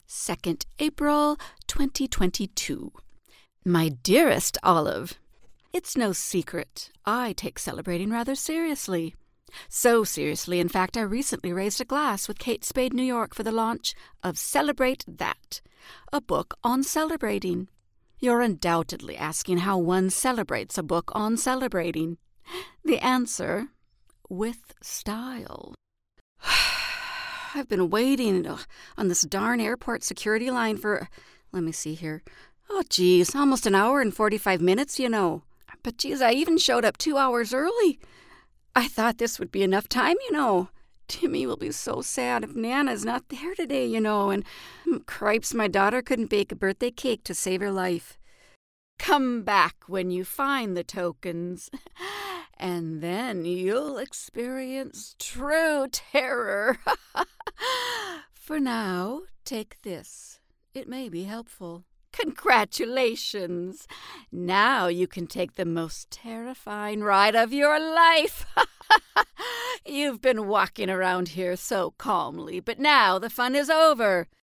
2nd April 2022. My dearest Olive, it's no secret I take celebrating rather seriously. So seriously, in fact, I recently raised a glass with Kate Spade New York for the launch of Celebrate That, a book on celebrating. You're undoubtedly asking how one celebrates a book on celebrating. The answer, with style. I've been waiting on this darn airport security line for, let me see here. Oh, geez, almost an hour and 45 minutes, you know. But, geez, I even showed up 2 hours early. I thought this would be enough time, you know. Timmy will be so sad if Nana's not there today, you know, and cripes, my daughter couldn't bake a birthday cake to save her life. Come back when you find the tokens, and then you'll experience true terror. For now, take this. It may be helpful. Congratulations! Now you can take the most terrifying ride of your life. You've been walking around here so calmly, but now the fun is over.